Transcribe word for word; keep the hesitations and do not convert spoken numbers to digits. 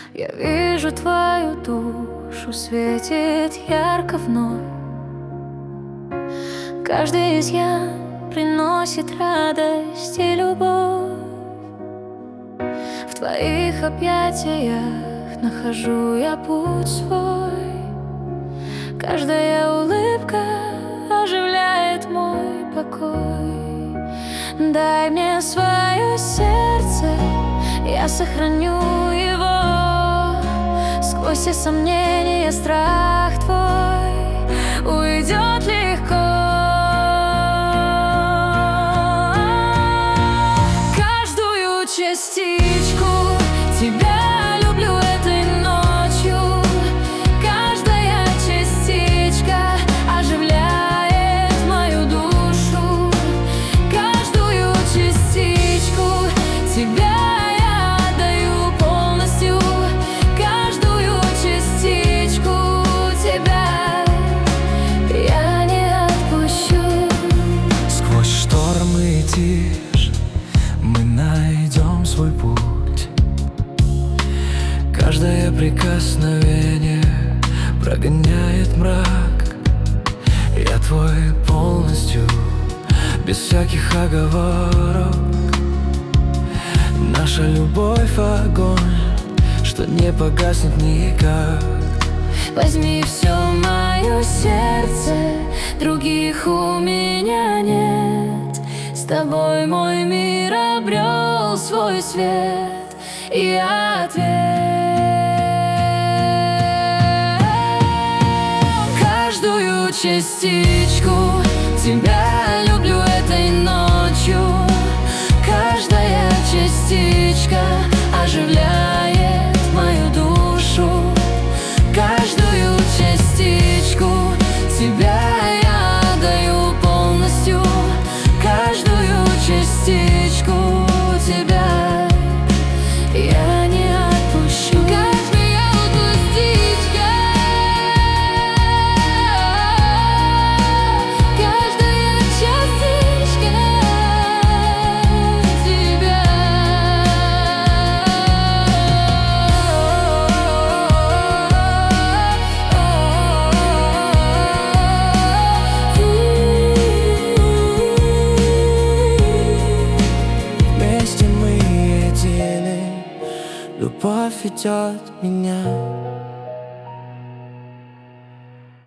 Я вижу, твою душу светит ярко вновь. Каждый изъян приносит радость и любовь. В твоих объятиях нахожу я путь свой. Каждая улыбка оживляет мой покой. Дай мне свое сердце, я сохраню его. Сквозь все сомнения страх твой уйдет легко. Каждую частичку тебя люблю этой ночью. Каждая частичка оживляет мою душу. Каждую частичку тебя я отдаю полностью. Каждую частичку тебя я не отпущу. Сквозь штормы и тишь мы найдем свой путь. Каждое прикосновение прогоняет мрак. Я твой полностью, без всяких оговорок. Наша любовь — огонь, что не погаснет никак. Возьми все мое сердце, других у меня нет. С тобой мой мир обрел свой свет и ответ. Каждую частичку тебя люблю этой ночью. Каждая частичка оживляет мою душу. Каждую частичку тебя я отдаю полностью. Каждую частичку тебя я не отпущу. Как змея устичка, каждая частичка тебя. Вместе мы едины, любовь ведет меня.